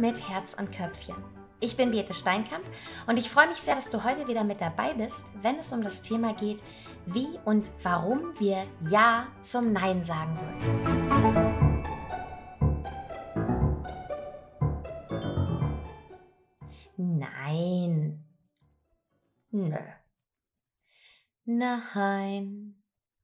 mit Herz und Köpfchen. Ich bin Birte Steinkamp und ich freue mich sehr, dass du heute wieder mit dabei bist, wenn es um das Thema geht, wie und warum wir Ja zum Nein sagen sollen. Nein. Nö. Nein.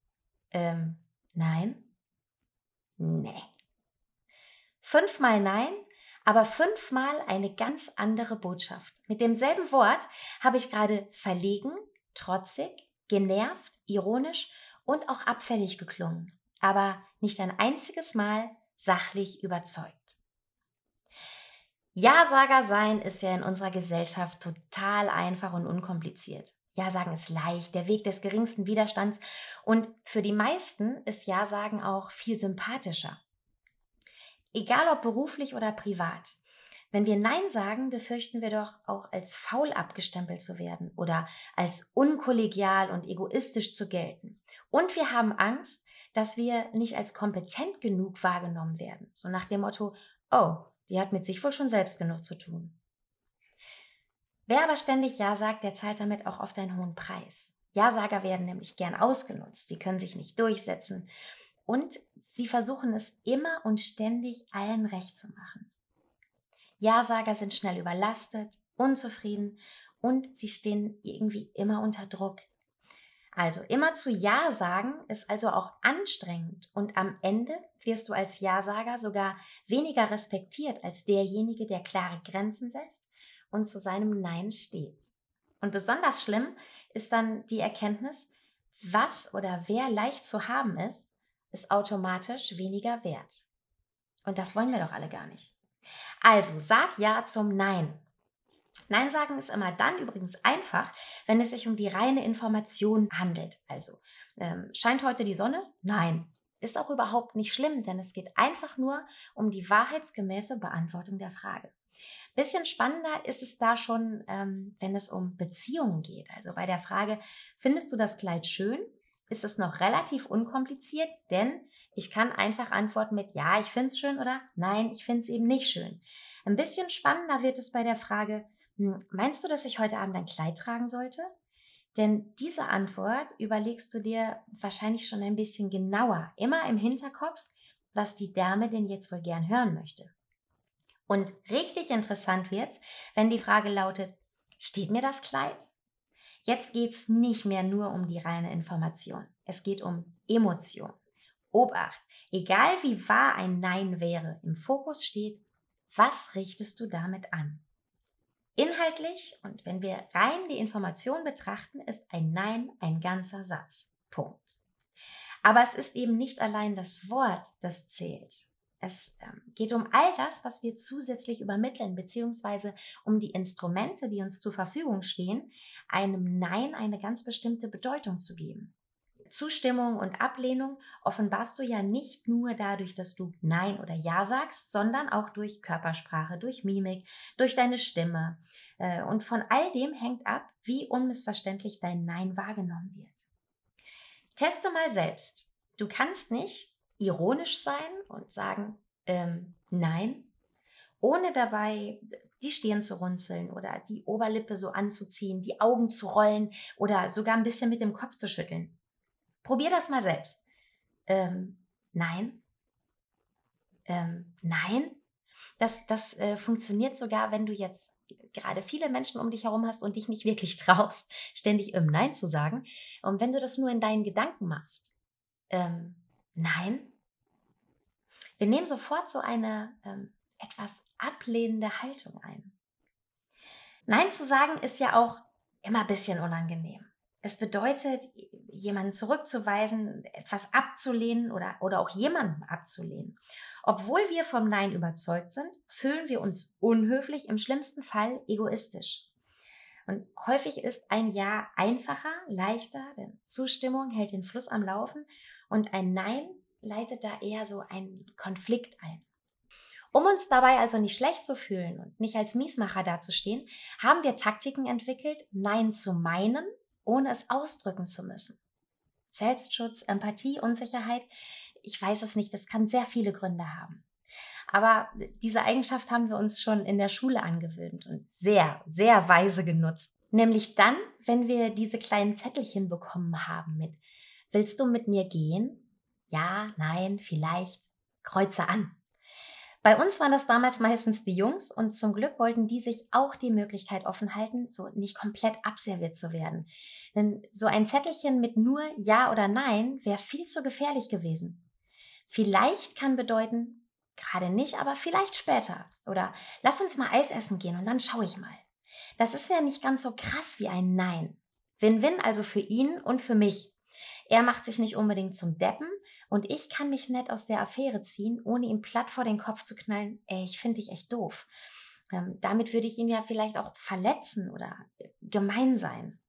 Nein? Nee. 5-mal Nein, aber 5-mal eine ganz andere Botschaft. Mit demselben Wort habe ich gerade verlegen, trotzig, genervt, ironisch und auch abfällig geklungen, aber nicht ein einziges Mal sachlich überzeugt. Ja-Sager sein ist ja in unserer Gesellschaft total einfach und unkompliziert. Ja-Sagen ist leicht, der Weg des geringsten Widerstands und für die meisten ist Ja-Sagen auch viel sympathischer. Egal ob beruflich oder privat. Wenn wir Nein sagen, befürchten wir doch auch als faul abgestempelt zu werden oder als unkollegial und egoistisch zu gelten. Und wir haben Angst, dass wir nicht als kompetent genug wahrgenommen werden. So nach dem Motto, oh, die hat mit sich wohl schon selbst genug zu tun. Wer aber ständig Ja sagt, der zahlt damit auch oft einen hohen Preis. Ja-Sager werden nämlich gern ausgenutzt. Sie können sich nicht durchsetzen. Und sie versuchen es immer und ständig allen recht zu machen. Ja-Sager sind schnell überlastet, unzufrieden und sie stehen irgendwie immer unter Druck. Also immer zu Ja sagen ist also auch anstrengend und am Ende wirst du als Ja-Sager sogar weniger respektiert als derjenige, der klare Grenzen setzt und zu seinem Nein steht. Und besonders schlimm ist dann die Erkenntnis, was oder wer leicht zu haben ist automatisch weniger wert. Und das wollen wir doch alle gar nicht. Also sag Ja zum Nein. Nein sagen ist immer dann übrigens einfach, wenn es sich um die reine Information handelt. Also scheint heute die Sonne? Nein. Ist auch überhaupt nicht schlimm, denn es geht einfach nur um die wahrheitsgemäße Beantwortung der Frage. Bisschen spannender ist es da schon, wenn es um Beziehungen geht. Also bei der Frage, findest du das Kleid schön? Ist es noch relativ unkompliziert, denn ich kann einfach antworten mit Ja, ich finde es schön oder Nein, ich finde es eben nicht schön. Ein bisschen spannender wird es bei der Frage, meinst du, dass ich heute Abend ein Kleid tragen sollte? Denn diese Antwort überlegst du dir wahrscheinlich schon ein bisschen genauer, immer im Hinterkopf, was die Dame denn jetzt wohl gern hören möchte. Und richtig interessant wird's, wenn die Frage lautet, steht mir das Kleid? Jetzt geht's nicht mehr nur um die reine Information. Es geht um Emotion. Obacht, egal wie wahr ein Nein wäre, im Fokus steht, was richtest du damit an? Inhaltlich und wenn wir rein die Information betrachten, ist ein Nein ein ganzer Satz. Punkt. Aber es ist eben nicht allein das Wort, das zählt. Es geht um all das, was wir zusätzlich übermitteln, beziehungsweise um die Instrumente, die uns zur Verfügung stehen, einem Nein eine ganz bestimmte Bedeutung zu geben. Zustimmung und Ablehnung offenbarst du ja nicht nur dadurch, dass du Nein oder Ja sagst, sondern auch durch Körpersprache, durch Mimik, durch deine Stimme. Und von all dem hängt ab, wie unmissverständlich dein Nein wahrgenommen wird. Teste mal selbst. Du kannst nicht ironisch sein und sagen, nein, ohne dabei die Stirn zu runzeln oder die Oberlippe so anzuziehen, die Augen zu rollen oder sogar ein bisschen mit dem Kopf zu schütteln. Probier das mal selbst. Nein. Nein. Das funktioniert sogar, wenn du jetzt gerade viele Menschen um dich herum hast und dich nicht wirklich traust, ständig Nein zu sagen. Und wenn du das nur in deinen Gedanken machst. Nein. Wir nehmen sofort so eine etwas ablehnende Haltung ein. Nein zu sagen ist ja auch immer ein bisschen unangenehm. Es bedeutet, jemanden zurückzuweisen, etwas abzulehnen oder auch jemanden abzulehnen. Obwohl wir vom Nein überzeugt sind, fühlen wir uns unhöflich, im schlimmsten Fall egoistisch. Und häufig ist ein Ja einfacher, leichter, denn Zustimmung hält den Fluss am Laufen und ein Nein leitet da eher so einen Konflikt ein. Um uns dabei also nicht schlecht zu fühlen und nicht als Miesmacher dazustehen, haben wir Taktiken entwickelt, Nein zu meinen, ohne es ausdrücken zu müssen. Selbstschutz, Empathie, Unsicherheit, ich weiß es nicht, das kann sehr viele Gründe haben. Aber diese Eigenschaft haben wir uns schon in der Schule angewöhnt und sehr, sehr weise genutzt. Nämlich dann, wenn wir diese kleinen Zettelchen bekommen haben mit: Willst du mit mir gehen? Ja, nein, vielleicht. Kreuze an. Bei uns waren das damals meistens die Jungs und zum Glück wollten die sich auch die Möglichkeit offen halten, so nicht komplett abserviert zu werden. Denn so ein Zettelchen mit nur Ja oder Nein wäre viel zu gefährlich gewesen. Vielleicht kann bedeuten, gerade nicht, aber vielleicht später. Oder lass uns mal Eis essen gehen und dann schaue ich mal. Das ist ja nicht ganz so krass wie ein Nein. Win-win also für ihn und für mich. Er macht sich nicht unbedingt zum Deppen und ich kann mich nett aus der Affäre ziehen, ohne ihm platt vor den Kopf zu knallen: Ey, ich finde dich echt doof. Damit würde ich ihn ja vielleicht auch verletzen oder gemein sein.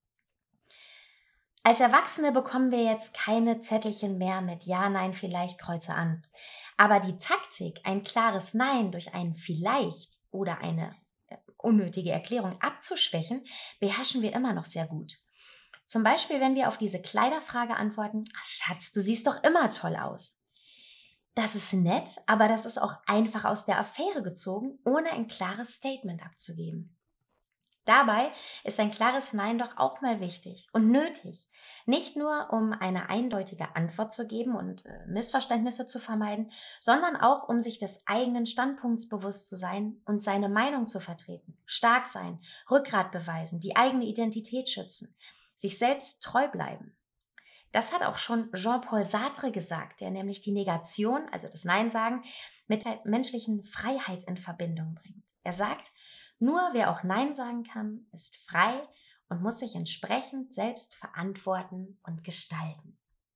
Als Erwachsene bekommen wir jetzt keine Zettelchen mehr mit Ja, Nein, vielleicht, Kreuze an. Aber die Taktik, ein klares Nein durch ein Vielleicht oder eine unnötige Erklärung abzuschwächen, beherrschen wir immer noch sehr gut. Zum Beispiel, wenn wir auf diese Kleiderfrage antworten: "Ach, Schatz, du siehst doch immer toll aus." Das ist nett, aber das ist auch einfach aus der Affäre gezogen, ohne ein klares Statement abzugeben. Dabei ist ein klares Nein doch auch mal wichtig und nötig. Nicht nur, um eine eindeutige Antwort zu geben und Missverständnisse zu vermeiden, sondern auch, um sich des eigenen Standpunkts bewusst zu sein und seine Meinung zu vertreten. Stark sein, Rückgrat beweisen, die eigene Identität schützen, sich selbst treu bleiben. Das hat auch schon Jean-Paul Sartre gesagt, der nämlich die Negation, also das Nein sagen, mit der menschlichen Freiheit in Verbindung bringt. Er sagt: Nur wer auch Nein sagen kann, ist frei und muss sich entsprechend selbst verantworten und gestalten.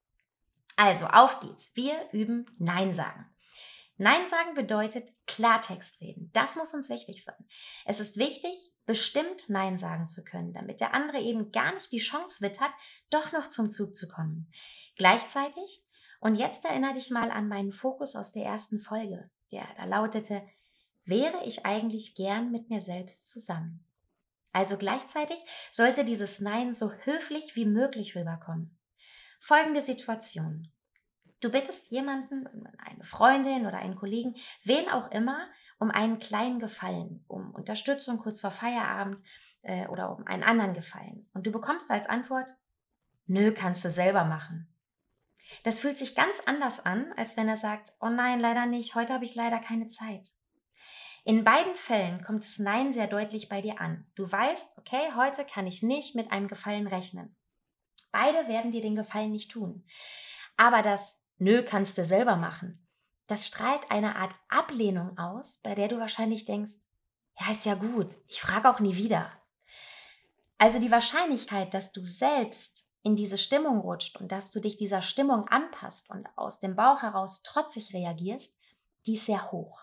Also, auf geht's. Wir üben Nein sagen. Nein sagen bedeutet Klartext reden. Das muss uns wichtig sein. Es ist wichtig, bestimmt Nein sagen zu können, damit der andere eben gar nicht die Chance wittert, doch noch zum Zug zu kommen. Gleichzeitig, und jetzt erinnere dich mal an meinen Fokus aus der ersten Folge, der da lautete: Wäre ich eigentlich gern mit mir selbst zusammen? Also gleichzeitig sollte dieses Nein so höflich wie möglich rüberkommen. Folgende Situation: Du bittest jemanden, eine Freundin oder einen Kollegen, wen auch immer, um einen kleinen Gefallen, um Unterstützung kurz vor Feierabend oder um einen anderen Gefallen. Und du bekommst als Antwort: Nö, kannst du selber machen. Das fühlt sich ganz anders an, als wenn er sagt: Oh nein, leider nicht, heute habe ich leider keine Zeit. In beiden Fällen kommt das Nein sehr deutlich bei dir an. Du weißt, okay, heute kann ich nicht mit einem Gefallen rechnen. Beide werden dir den Gefallen nicht tun. Aber das Nö, kannst du selber machen, das strahlt eine Art Ablehnung aus, bei der du wahrscheinlich denkst: Ja, ist ja gut, ich frage auch nie wieder. Also die Wahrscheinlichkeit, dass du selbst in diese Stimmung rutscht und dass du dich dieser Stimmung anpasst und aus dem Bauch heraus trotzig reagierst, die ist sehr hoch.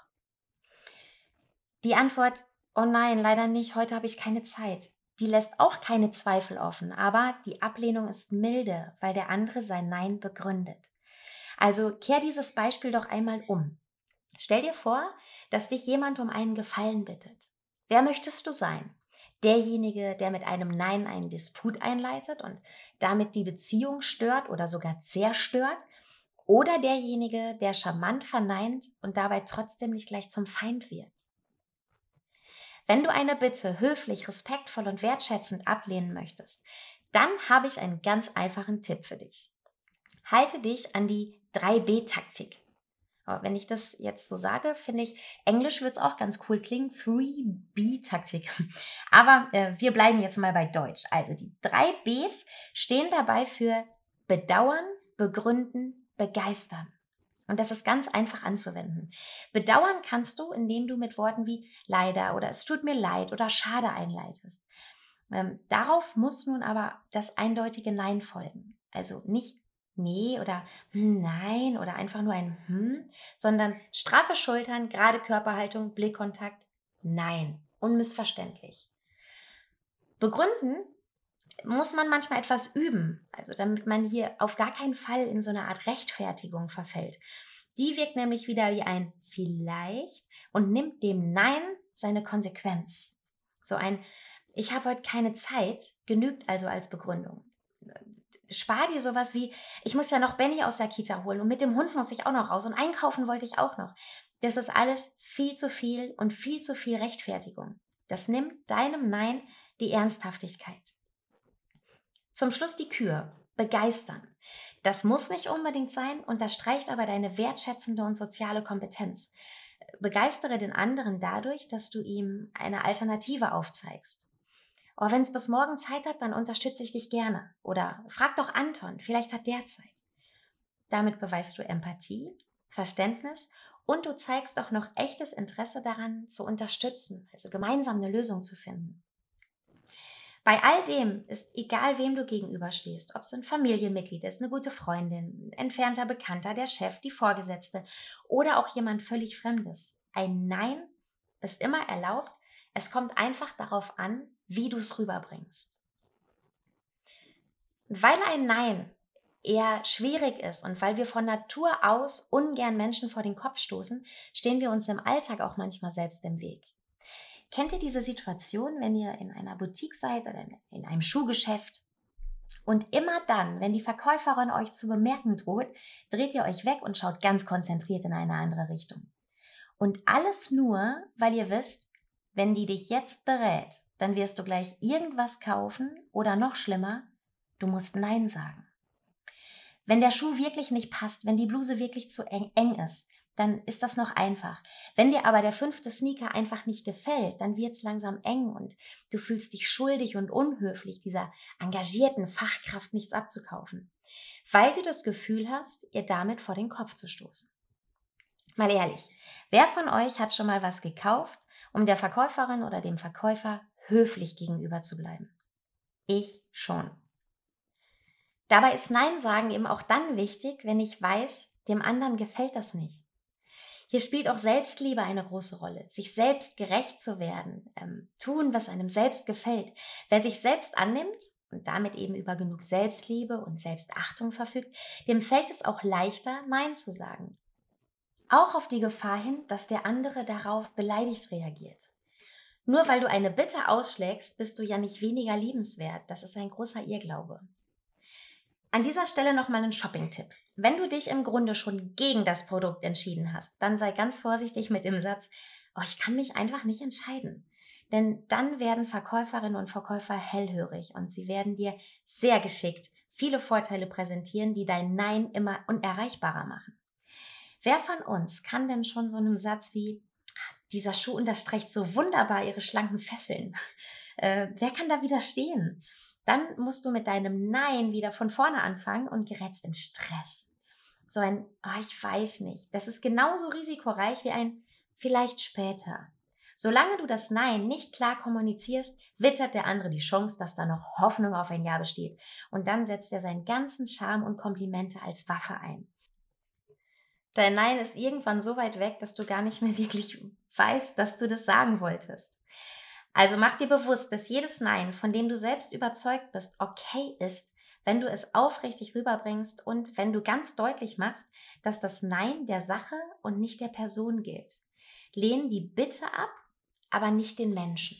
Die Antwort: Oh nein, leider nicht, heute habe ich keine Zeit, die lässt auch keine Zweifel offen, aber die Ablehnung ist milde, weil der andere sein Nein begründet. Also kehr dieses Beispiel doch einmal um. Stell dir vor, dass dich jemand um einen Gefallen bittet. Wer möchtest du sein? Derjenige, der mit einem Nein einen Disput einleitet und damit die Beziehung stört oder sogar zerstört? Oder derjenige, der charmant verneint und dabei trotzdem nicht gleich zum Feind wird? Wenn du eine Bitte höflich, respektvoll und wertschätzend ablehnen möchtest, dann habe ich einen ganz einfachen Tipp für dich. Halte dich an die 3B-Taktik. Aber wenn ich das jetzt so sage, finde ich, Englisch wird es auch ganz cool klingen, 3B-Taktik. Aber wir bleiben jetzt mal bei Deutsch. Also die 3Bs stehen dabei für bedauern, begründen, begeistern. Und das ist ganz einfach anzuwenden. Bedauern kannst du, indem du mit Worten wie leider oder es tut mir leid oder schade einleitest. Darauf muss nun aber das eindeutige Nein folgen. Also nicht nee oder nein oder einfach nur ein sondern straffe Schultern, gerade Körperhaltung, Blickkontakt, nein, unmissverständlich. Begründen muss man manchmal etwas üben, also damit man hier auf gar keinen Fall in so eine Art Rechtfertigung verfällt. Die wirkt nämlich wieder wie ein vielleicht und nimmt dem Nein seine Konsequenz. So ein Ich habe heute keine Zeit genügt also als Begründung. Spar dir sowas wie: Ich muss ja noch Benny aus der Kita holen und mit dem Hund muss ich auch noch raus und einkaufen wollte ich auch noch. Das ist alles viel zu viel und viel zu viel Rechtfertigung. Das nimmt deinem Nein die Ernsthaftigkeit. Zum Schluss die Kür. Begeistern. Das muss nicht unbedingt sein, unterstreicht aber deine wertschätzende und soziale Kompetenz. Begeistere den anderen dadurch, dass du ihm eine Alternative aufzeigst. Oh, wenn es bis morgen Zeit hat, dann unterstütze ich dich gerne. Oder frag doch Anton, vielleicht hat der Zeit. Damit beweist du Empathie, Verständnis und du zeigst auch noch echtes Interesse daran, zu unterstützen, also gemeinsam eine Lösung zu finden. Bei all dem ist egal, wem du gegenüberstehst, ob es ein Familienmitglied ist, eine gute Freundin, ein entfernter Bekannter, der Chef, die Vorgesetzte oder auch jemand völlig Fremdes. Ein Nein ist immer erlaubt. Es kommt einfach darauf an, wie du es rüberbringst. Weil ein Nein eher schwierig ist und weil wir von Natur aus ungern Menschen vor den Kopf stoßen, stehen wir uns im Alltag auch manchmal selbst im Weg. Kennt ihr diese Situation, wenn ihr in einer Boutique seid oder in einem Schuhgeschäft und immer dann, wenn die Verkäuferin euch zu bemerken droht, dreht ihr euch weg und schaut ganz konzentriert in eine andere Richtung. Und alles nur, weil ihr wisst, wenn die dich jetzt berät, dann wirst du gleich irgendwas kaufen oder noch schlimmer, du musst Nein sagen. Wenn der Schuh wirklich nicht passt, wenn die Bluse wirklich zu eng ist, dann ist das noch einfach. Wenn dir aber der 5. Sneaker einfach nicht gefällt, dann wird es langsam eng und du fühlst dich schuldig und unhöflich, dieser engagierten Fachkraft nichts abzukaufen, weil du das Gefühl hast, ihr damit vor den Kopf zu stoßen. Mal ehrlich, wer von euch hat schon mal was gekauft, um der Verkäuferin oder dem Verkäufer höflich gegenüber zu bleiben? Ich schon. Dabei ist Nein sagen eben auch dann wichtig, wenn ich weiß, dem anderen gefällt das nicht. Hier spielt auch Selbstliebe eine große Rolle, sich selbst gerecht zu werden, tun, was einem selbst gefällt. Wer sich selbst annimmt und damit eben über genug Selbstliebe und Selbstachtung verfügt, dem fällt es auch leichter, Nein zu sagen. Auch auf die Gefahr hin, dass der andere darauf beleidigt reagiert. Nur weil du eine Bitte ausschlägst, bist du ja nicht weniger liebenswert. Das ist ein großer Irrglaube. An dieser Stelle nochmal ein Shopping-Tipp. Wenn du dich im Grunde schon gegen das Produkt entschieden hast, dann sei ganz vorsichtig mit dem Satz, oh, ich kann mich einfach nicht entscheiden. Denn dann werden Verkäuferinnen und Verkäufer hellhörig und sie werden dir sehr geschickt viele Vorteile präsentieren, die dein Nein immer unerreichbarer machen. Wer von uns kann denn schon so einem Satz wie, dieser Schuh unterstreicht so wunderbar ihre schlanken Fesseln? Wer kann da widerstehen? Dann musst du mit deinem Nein wieder von vorne anfangen und gerätst in Stress. So ein, oh, ich weiß nicht, das ist genauso risikoreich wie ein vielleicht später. Solange du das Nein nicht klar kommunizierst, wittert der andere die Chance, dass da noch Hoffnung auf ein Ja besteht. Und dann setzt er seinen ganzen Charme und Komplimente als Waffe ein. Dein Nein ist irgendwann so weit weg, dass du gar nicht mehr wirklich weißt, dass du das sagen wolltest. Also mach dir bewusst, dass jedes Nein, von dem du selbst überzeugt bist, okay ist, wenn du es aufrichtig rüberbringst und wenn du ganz deutlich machst, dass das Nein der Sache und nicht der Person gilt. Lehn die Bitte ab, aber nicht den Menschen.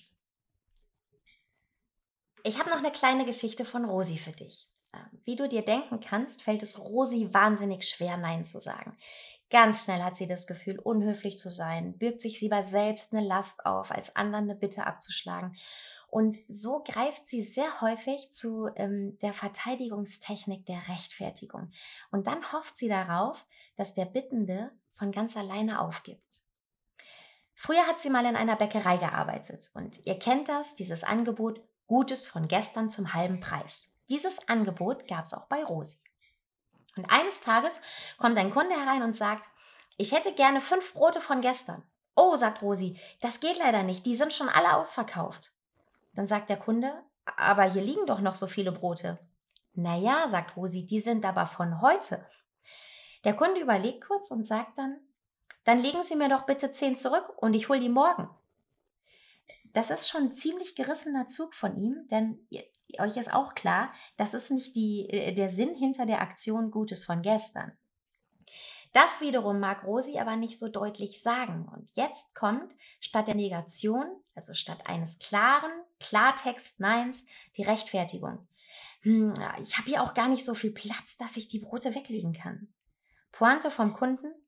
Ich habe noch eine kleine Geschichte von Rosi für dich. Wie du dir denken kannst, fällt es Rosi wahnsinnig schwer, Nein zu sagen. Ganz schnell hat sie das Gefühl, unhöflich zu sein, bürgt sich lieber selbst eine Last auf, als anderen eine Bitte abzuschlagen. Und so greift sie sehr häufig zu der Verteidigungstechnik der Rechtfertigung. Und dann hofft sie darauf, dass der Bittende von ganz alleine aufgibt. Früher hat sie mal in einer Bäckerei gearbeitet und ihr kennt das, dieses Angebot, Gutes von gestern zum halben Preis. Dieses Angebot gab es auch bei Rosi. Und eines Tages kommt ein Kunde herein und sagt, ich hätte gerne 5 Brote von gestern. Oh, sagt Rosi, das geht leider nicht, die sind schon alle ausverkauft. Dann sagt der Kunde, aber hier liegen doch noch so viele Brote. Naja, sagt Rosi, die sind aber von heute. Der Kunde überlegt kurz und sagt dann legen Sie mir doch bitte 10 zurück und ich hole die morgen. Das ist schon ein ziemlich gerissener Zug von ihm, denn euch ist auch klar, das ist nicht der Sinn hinter der Aktion Gutes von gestern. Das wiederum mag Rosi aber nicht so deutlich sagen. Und jetzt kommt statt der Negation, also statt eines klaren Klartext-Neins, die Rechtfertigung. Ich habe hier auch gar nicht so viel Platz, dass ich die Brote weglegen kann. Pointe vom Kunden,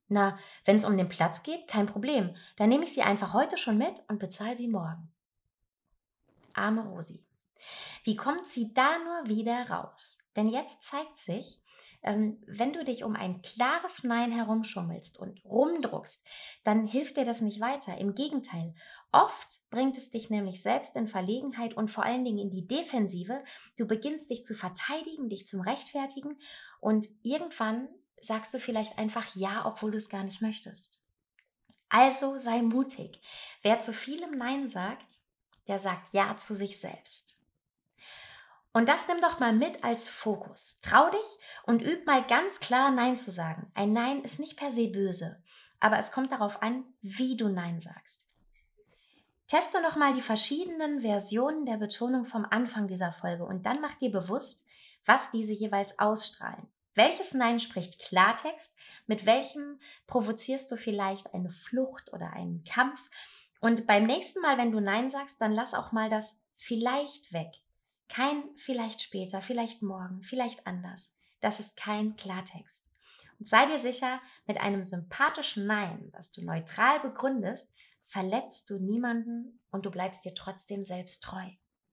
Na, wenn es um den Platz geht, kein Problem. Dann nehme ich sie einfach heute schon mit und bezahle sie morgen. Arme Rosi. Wie kommt sie da nur wieder raus? Denn jetzt zeigt sich, wenn du dich um ein klares Nein herumschummelst und rumdruckst, dann hilft dir das nicht weiter. Im Gegenteil, oft bringt es dich nämlich selbst in Verlegenheit und vor allen Dingen in die Defensive. Du beginnst dich zu verteidigen, dich zum Rechtfertigen und irgendwann sagst du vielleicht einfach Ja, obwohl du es gar nicht möchtest. Also sei mutig. Wer zu vielem Nein sagt, der sagt Ja zu sich selbst. Und das nimm doch mal mit als Fokus. Trau dich und üb mal ganz klar Nein zu sagen. Ein Nein ist nicht per se böse, aber es kommt darauf an, wie du Nein sagst. Teste noch mal die verschiedenen Versionen der Betonung vom Anfang dieser Folge und dann mach dir bewusst, was diese jeweils ausstrahlen. Welches Nein spricht Klartext? Mit welchem provozierst du vielleicht eine Flucht oder einen Kampf? Und beim nächsten Mal, wenn du Nein sagst, dann lass auch mal das vielleicht weg. Kein vielleicht später, vielleicht morgen, vielleicht anders. Das ist kein Klartext. Und sei dir sicher, mit einem sympathischen Nein, das du neutral begründest, verletzt du niemanden und du bleibst dir trotzdem selbst treu.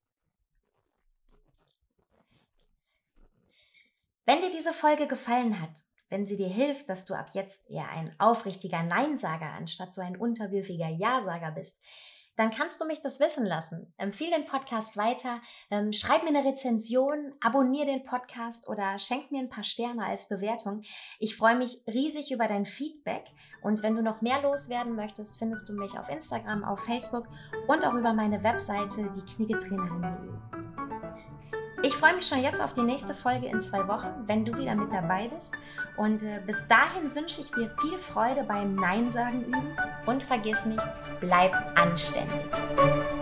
Wenn dir diese Folge gefallen hat, wenn sie dir hilft, dass du ab jetzt eher ein aufrichtiger Neinsager anstatt so ein unterwürfiger Ja-Sager bist, dann kannst du mich das wissen lassen. Empfehle den Podcast weiter, schreib mir eine Rezension, abonniere den Podcast oder schenk mir ein paar Sterne als Bewertung. Ich freue mich riesig über dein Feedback und wenn du noch mehr loswerden möchtest, findest du mich auf Instagram, auf Facebook und auch über meine Webseite diekniggetrainerin.de. Ich freue mich schon jetzt auf die nächste Folge in 2 Wochen, wenn du wieder mit dabei bist. Und bis dahin wünsche ich dir viel Freude beim Nein sagen üben und vergiss nicht, bleib anständig.